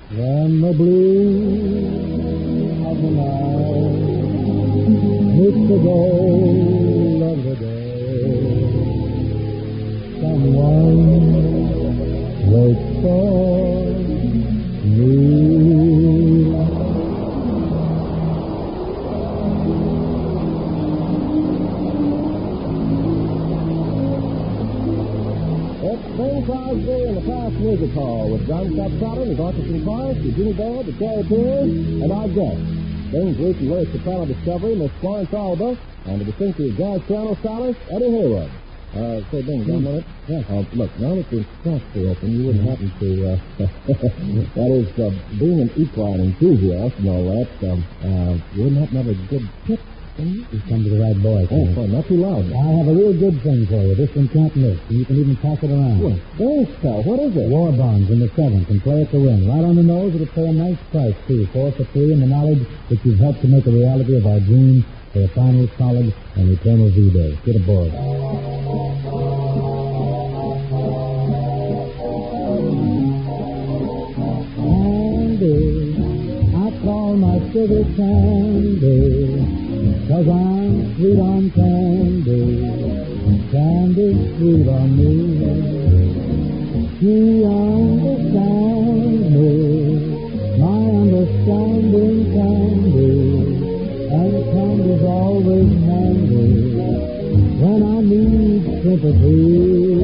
When the blue of the night meets the gold of the day, someone waits for me. It's Bing Crosby and the Fast Music Hall with John Scott Trotter, his orchestra chorus, the Jimmy Baird, the Terry Pierce, and our guest, Bing's recent lyric soprano discovery, Miss Florence Alba, and the distinctive jazz piano stylist, Eddie Haywood. Say, Bing, one minute. Yeah. Look, now that the stocks are open, you wouldn't happen to, that is, being an equine enthusiast and all that, you wouldn't happen to have a good tip? You've come to the right boy. Oh, fine, not too loud. I have a real good thing for you. This one can't miss, and you can even pass it around. Well, thanks, pal. What is it? War bonds in the seventh, and play it to win. Right on the nose, it'll pay a nice price, too. 4 for 3, and the knowledge that you've helped to make a reality of our dream for a final, solid, and eternal V-Day. Get aboard. Candy, I call my sugar candy, 'cause I'm sweet on candy, candy's sweet on me. She understands me, my understanding candy, and candy's always handy when I need sympathy.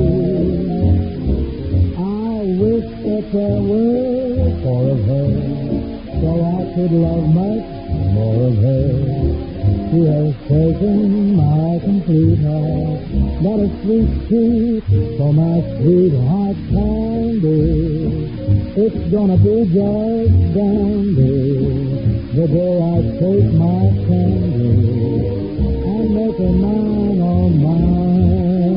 I wish that there were 4 of her, so I could love much more of her. She has taken my complete heart, got a sweet tooth for my sweetheart candy. It's gonna be just dandy the day I take my candy and make her mine, oh mine.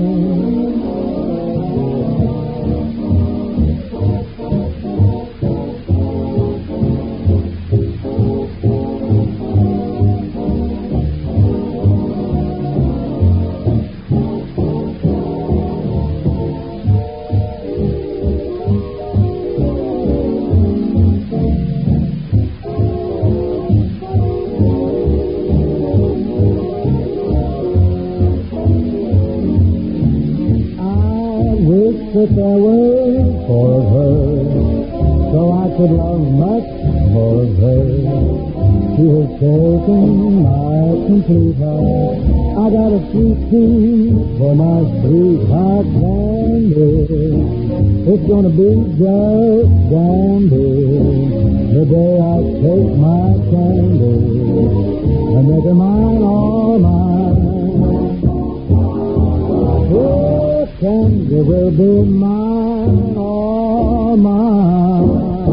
That there were 4 of her, so I could love much more of her. She has taken my complete heart. I got a sweet tooth for my sweetheart candy. It's gonna be just dandy the day I take my candy and make her mine, all mine. Oh, candy will be mine, all mine.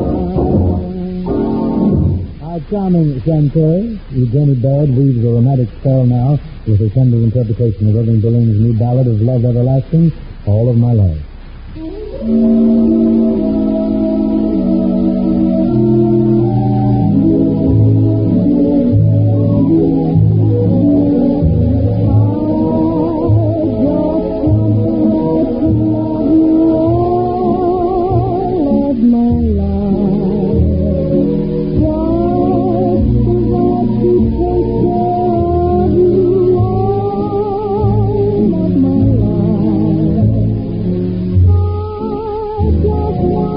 Our charming chanteur, Jenny Baird, leaves the romantic spell now with a tender interpretation of Irving Berlin's new ballad of Love Everlasting, All of My Life. Just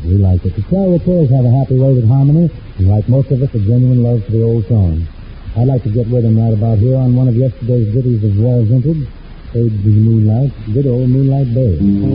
We like it. The Charioteers have a happy way with harmony, and like most of us, a genuine love for the old song. I'd like to get with them right about here on one of yesterday's ditties of rare vintage, Fade the Moonlight, good old Moonlight Bay.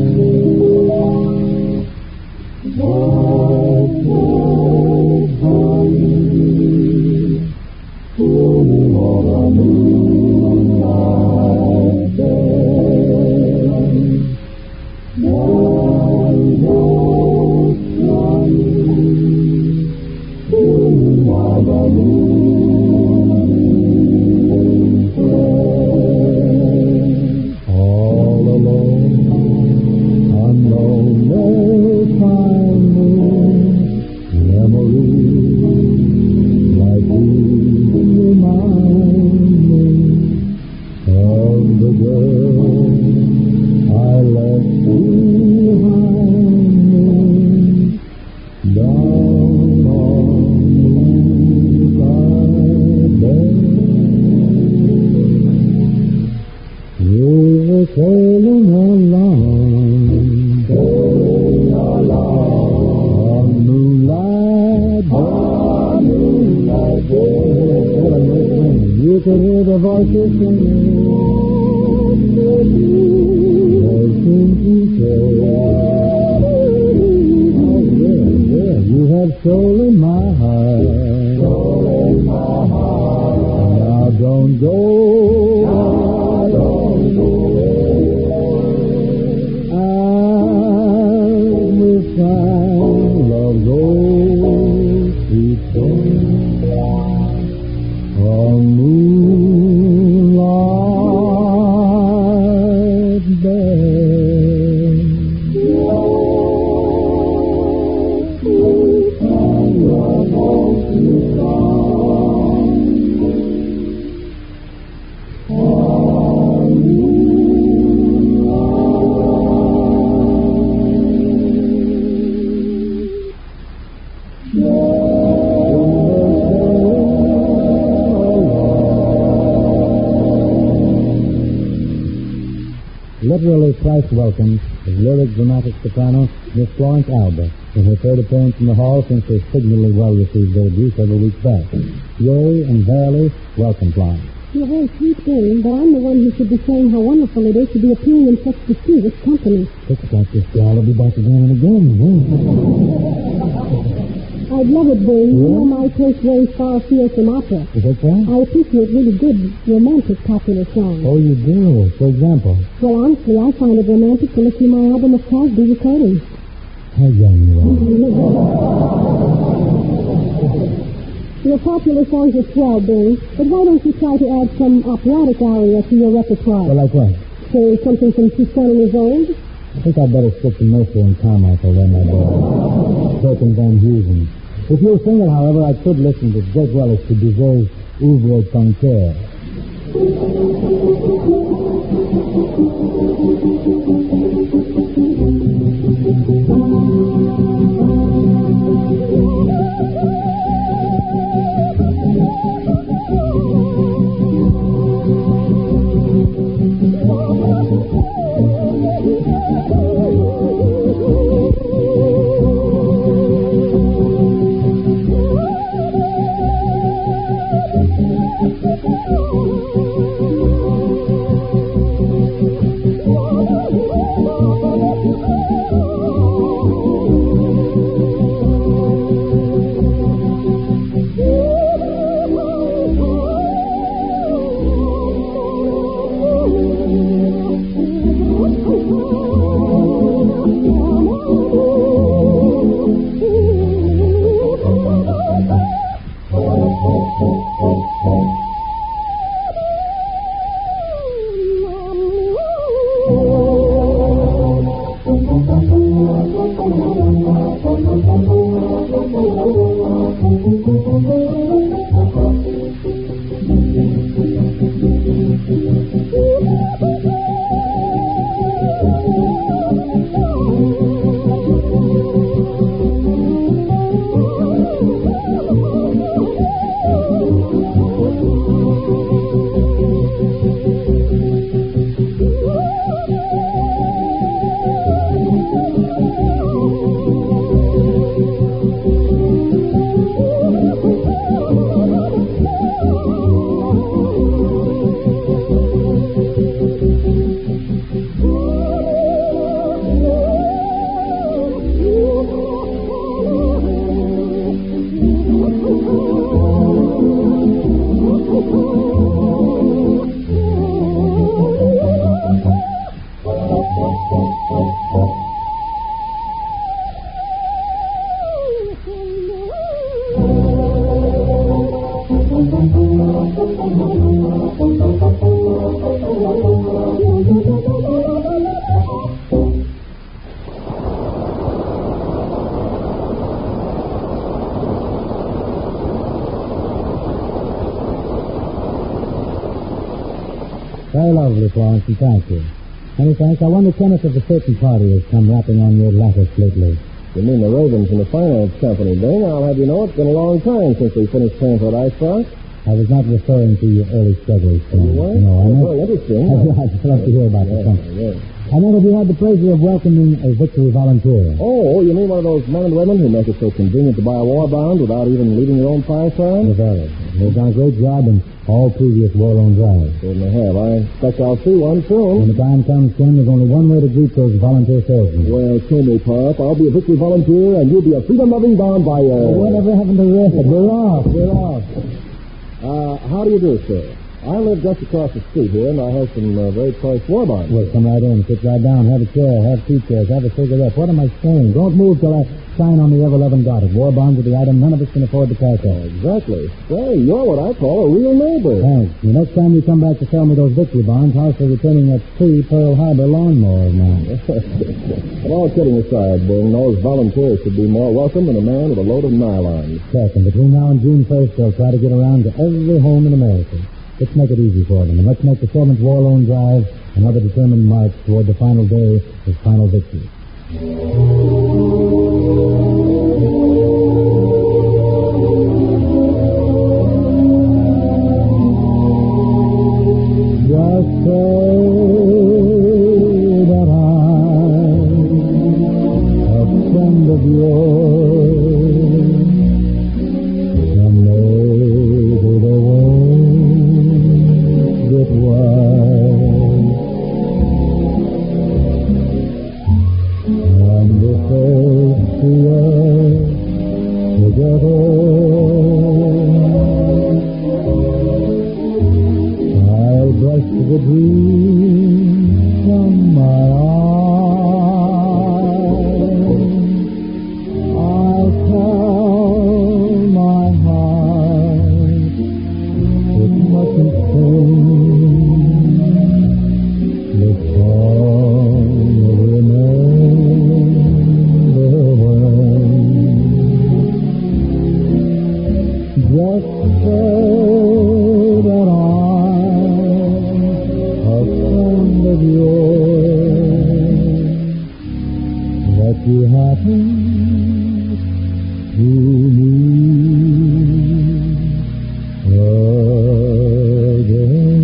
You could hear the voices singing. They seem to say, oh, yeah, you have stolen my heart. Stolen my heart. Now don't go. Now don't go. As we find love's old sweet song. Moonlight Bay. Literally thrice welcome as lyric dramatic soprano Miss Florence Alba in her third appearance in the hall since her signally well-received debut several weeks back. Yea, and verily, welcome, Florence. You're very sweet, Dave, but I'm the one who should be saying how wonderful it is to be appearing in such distinguished company. Looks like this gal will be back again and again, I'd love it, Dave. You know my taste very far afield from opera. Is that so? I appreciate really good, romantic, popular songs. Oh, you do? For example? Well, honestly, I find it romantic to listen to my album of Crosby recordings. How young you are. Your popular songs are swell, Dave, but why don't you try to add some operatic aria to your repertoire? Well, like what? Say something from Toussaint Years Old? I think I'd better stick to Mercer and Carmichael then, my boy. Turpin Van Heusen. If you'll sing it, however, I could listen to Jake Wellis to Bizet's Ouvre ton cœur. Oh, Very lovely, Florence, and thank you. Many thanks. I wonder, Kenneth, if a certain party has come rapping on your lattice lately. You mean the Ravens and the finance company, Bing? I'll have you know it's been a long time since we finished paying for that icebox. I was not referring to your early struggles, Florence. What? No, I know. Very interesting. I'd love to hear about the company. Yeah. I know that you had the pleasure of welcoming a victory volunteer. Oh, you mean one of those men and women who make it so convenient to buy a war bond without even leaving your own fireside? Very. They've done a great job in all previous war-loan drives. Certainly have. I expect I'll see one When soon. the time comes, Ken, there's only one way to greet those volunteer salesmen. Well, Kenny, Pop, I'll be a victory volunteer, and you'll be a freedom-loving bond buyer. Whatever happened to Red? We're off. We're off. How do you do, sir? I live just across the street here, and I have some very choice war bonds. Well, come right in. Sit right down. Have a chair. Have 2 chairs. Have a cigarette. What am I saying? Don't move till I sign on the ever-loving dotted. War bonds are the item none of us can afford to cash out. Exactly. Say, you're what I call a real neighbor. Thanks. The next time you come back to sell me those victory bonds, how's for returning that free Pearl Harbor lawnmower of mine? But all kidding aside, Bing, those volunteers should be more welcome than a man with a load of nylon. Check. And between now and June 1st, they'll try to get around to every home in America. Let's make it easy for them, and let's make the 7th War Loan Drive another determined march toward the final day of final victory. Just say that I'm a friend of yours. Someday through the world it was. And the first to us together, I'll brush the dreams from my eyes. I'll tell my heart it mustn't sing the song of remembrance. Just say that I'm a friend of yours, that you happen to me again.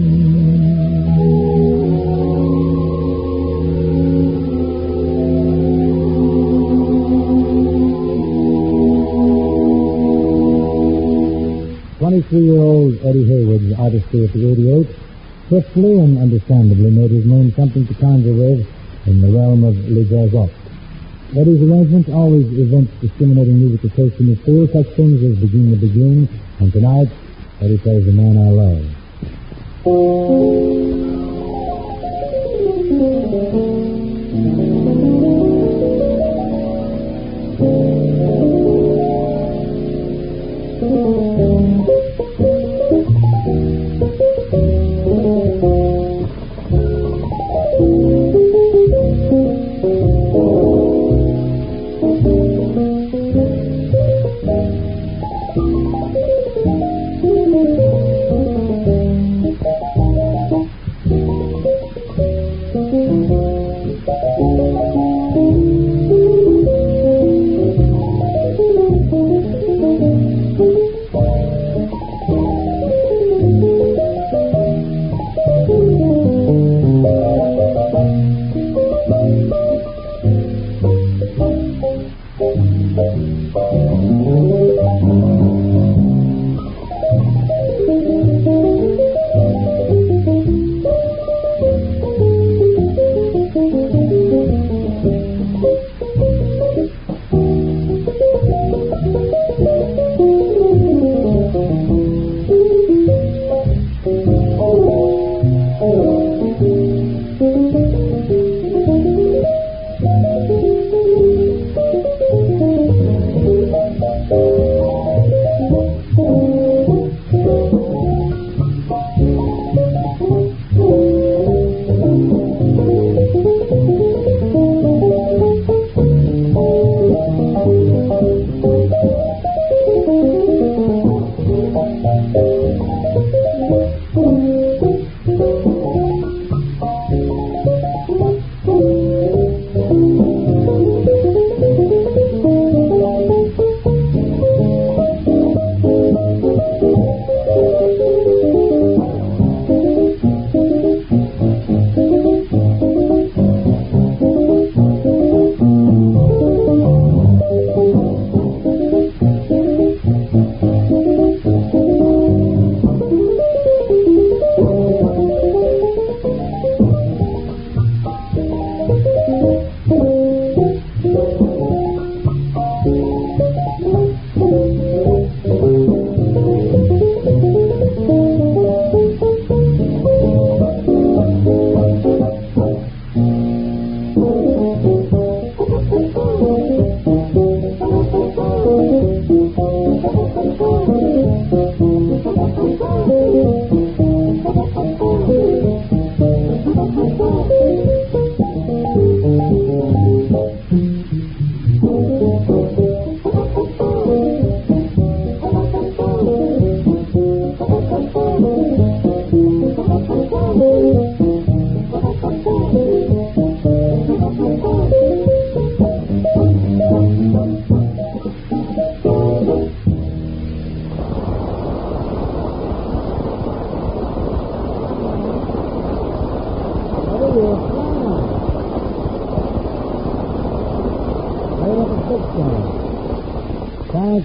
23-year-old Eddie Hayward's artistry at the 88 swiftly and understandably made his name something to conjure with in the realm of Le Jazz. Eddie's arrangements always evinced discriminating musical taste in his field, such things as Begin to Begin, and tonight, Eddie plays The Man I Love.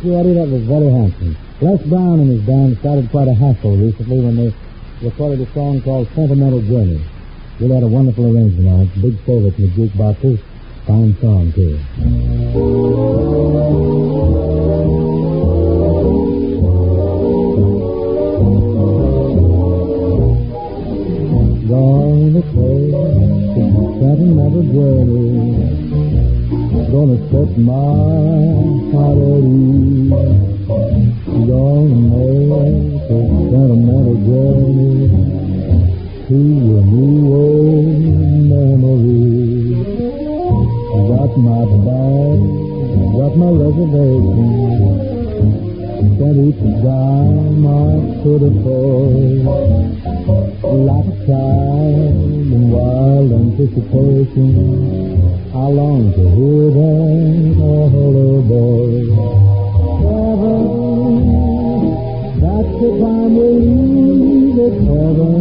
you, Eddie. That was very handsome. Les Brown and his band started quite a hassle recently when they recorded a song called Sentimental Journey. Really had a wonderful arrangement on it. Big favorite in the jukeboxes. Fine song, too. Gonna take a sentimental journey. Gonna set my heart at ease. Gonna make a sentimental journey to a new old memory. Got my bag, got my reservation. Sent each dime I could afford. Like a child in wild anticipation, I long to hear that all aboard. Heaven, that's the time we leave it, heaven.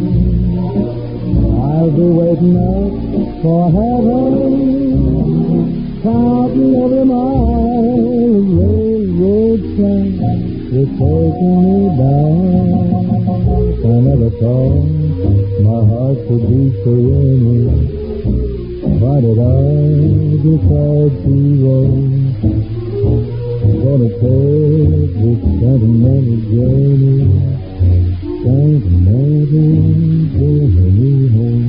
I'll be waiting up for heaven, counting every mile of railroad train that's taking me back. I never thought my heart could be so yearning. Why did I decide to roam? Gonna take this sentimental journey, sentimental journey home.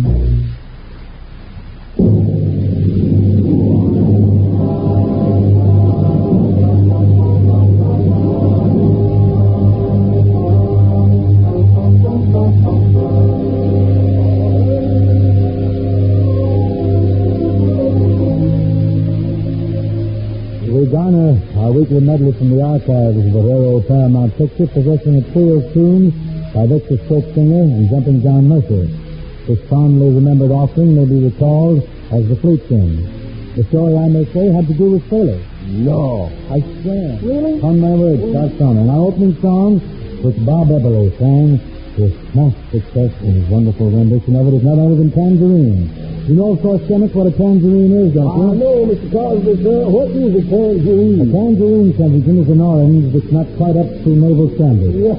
Our weekly medley from the archives of the rare old Paramount picture possessing a trio of tunes by Victor Singer and Jumping John Mercer. This fondly remembered offering may be recalled as the Fleet King. The story, I may say, had to do with sailors. No. I swear. Really? On my word, start from. And our opening song, which Bob Eberle sang, with smash success in his wonderful rendition of it, is not other than Tangerine. You know, of course, Kenneth, what a tangerine is, don't you? I know, Mr. Cosby, sir. What is a tangerine? A tangerine, Kensington, is an orange that's not quite up to naval standards. Yes.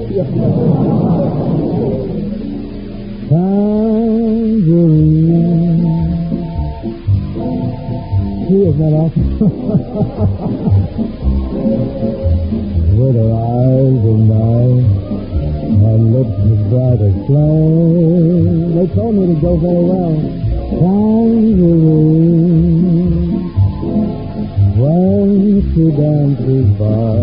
Tangerine. See, isn't that awesome? With her eyes of night, her lips as bright as flame. They told me to go very well. Tangerine, when she dances by,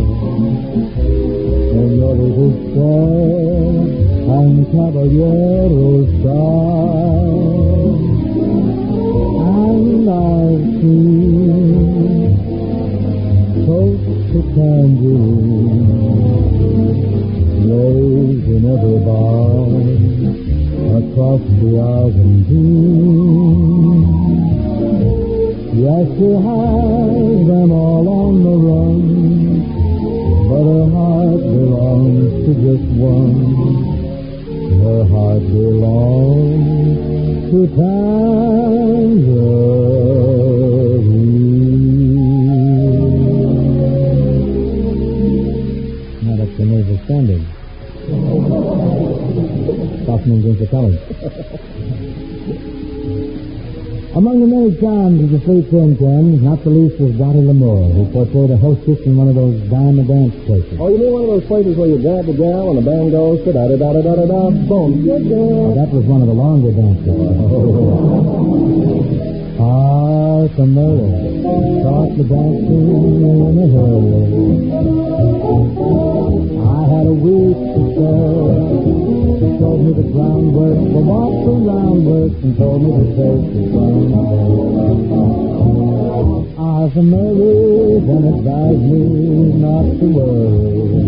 Senorita Stare and Caballero style, and I see coast to tangerine, lays in every bar, across the Argentine. Yes, she has them all on the run, but her heart belongs to just one. Her heart belongs to Tangerine. Not up to naval standards. Softening against the colors. Among the many charms of the Fleet King, not the least was Dottie L'Amour, who portrayed a hostess in one of those dime dance places. Oh, you mean one of those places where you grab the gal and the band goes da-da-da-da-da-da-da, boom, get down. That was one of the longer dances. Arthur Murray taught the dancing in a hurry. I had a week to serve. She told me the groundwork, the walk around work, and told me to take the ground. Arthur Murray then advised me not to worry.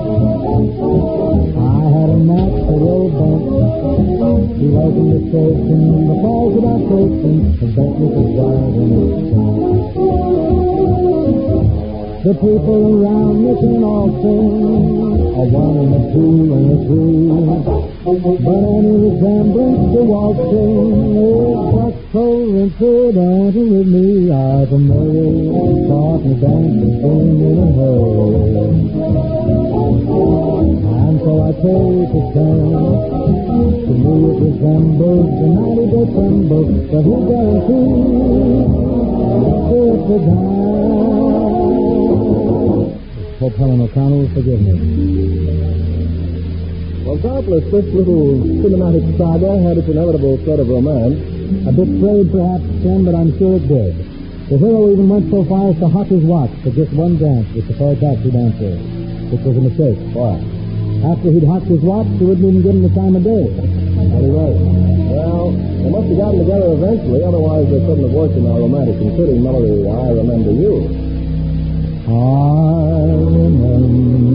I had a natural bent. She wasn't mistaken. The falls that I taken had bent me to drive in its The people around me can all sing a one and a two and a three, but any resemblance to waltzing is such rinse, dancing with me. I'm familiar, caught me dancing, singing in a hurry. And so I take a chance. To me it resembles the night of December, but who guarantees it's a dime? Hope Helen O'Connor will forgive me. Well, doubtless this little cinematic saga had its inevitable thread of romance. A bit frayed, perhaps, Tim, but I'm sure it did. The hero even went so far as to hock his watch for just one dance with the fair taxi dancer, which was a mistake. Why? After he'd hocked his watch, he wouldn't even give him the time of day. Very right. Well, they must have gotten together eventually, otherwise they couldn't have worked in our romantic and fitting melody, I Remember You. I remember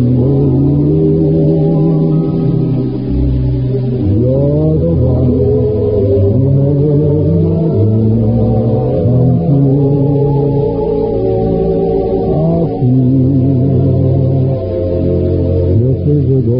you. You're the one who made my dreams come true. A few kisses ago.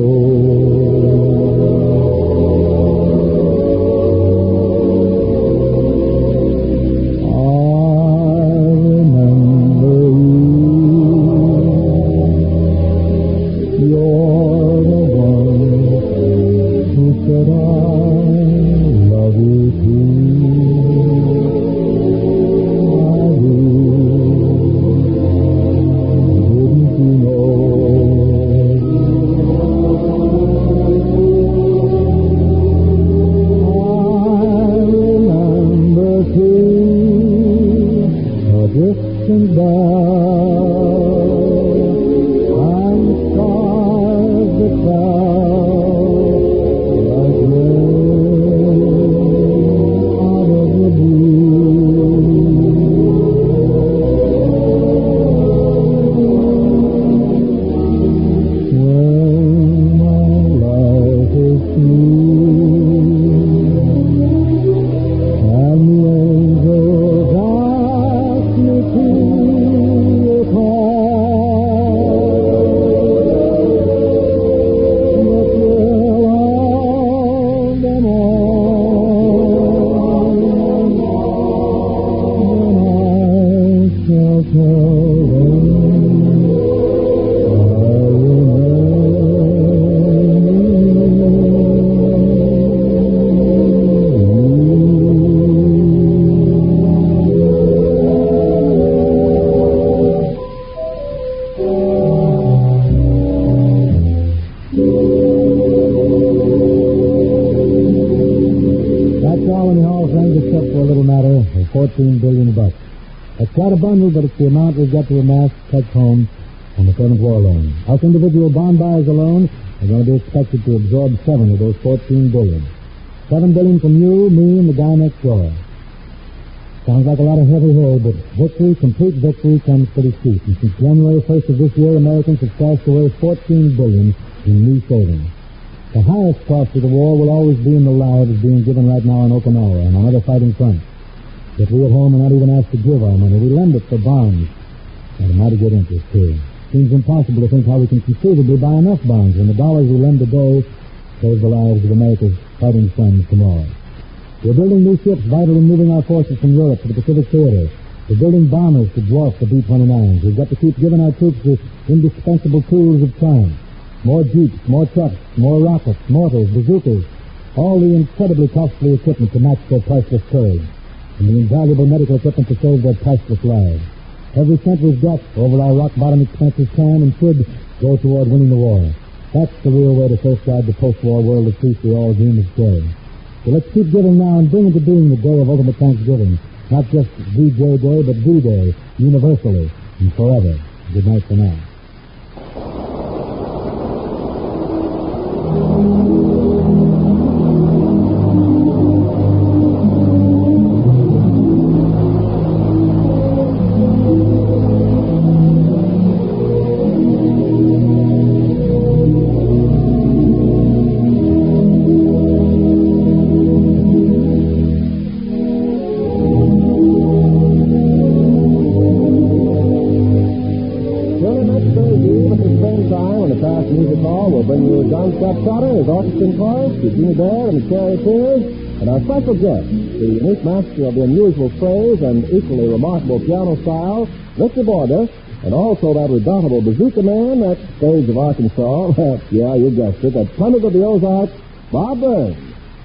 $14 billion. That's quite a bundle, but it's the amount we've got to amass, take home on the Seventh War Loan. Us individual bond buyers alone are going to be expected to absorb 7 of those $14 billion. $7 billion from you, me, and the guy next door. Sounds like a lot of heavy hay, but victory, complete victory, comes pretty cheap. And since January 1st of this year, Americans have stashed away $14 billion in new savings. The highest cost of the war will always be in the lives being given right now in Okinawa and on other fighting fronts. Yet we at home are not even asked to give our money. We lend it for bonds. At a mighty good interest, too. Seems impossible to think how we can conceivably buy enough bonds when the dollars we lend today save the lives of America's fighting sons tomorrow. We're building new ships vital in moving our forces from Europe to the Pacific Theater. We're building bombers to dwarf the B-29s. We've got to keep giving our troops the indispensable tools of triumph. More jeeps, more trucks, more rockets, mortars, bazookas, all the incredibly costly equipment to match their priceless courage, and the invaluable medical equipment to save their priceless lives. Every cent we've got over our rock-bottom expenses can and should go toward winning the war. That's the real way to safeguard the post-war world of peace we all dream of today. So let's keep giving now and bring into being the day of ultimate Thanksgiving. Not just VJ Day, but D-Day, universally and forever. Good night for now. Music Hall will bring you John Scott Trotter, his orchestra and chorus, Eugenie Baird and the Charioteers, And our special guest, the unique master of the unusual phrase and equally remarkable piano style, Victor Borda, and also that redoubtable bazooka man at Stage of Arkansas, yeah, you guessed it, at Plymouth of the Ozarks, Bob Burns.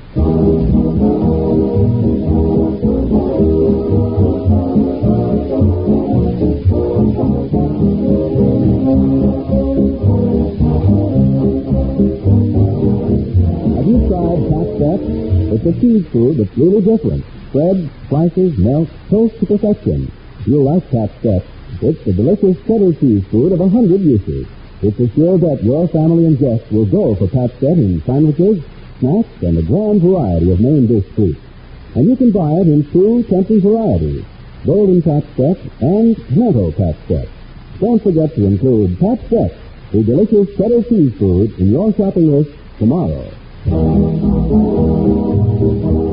Have you tried Pat Step? It's a cheese food that's really different. Spreads, slices, melts, toast to perfection. You'll like Pat Step. It's the delicious cheddar cheese food of 100 uses. It's assured that your family and guests will go for Pat Step in sandwiches, snacks, and a grand variety of main dish treats. And you can buy it in two tempting varieties, Golden Pat Step and Tomato Pat Step. Don't forget to include Pat Step, the delicious cheddar cheese food, in your shopping list tomorrow.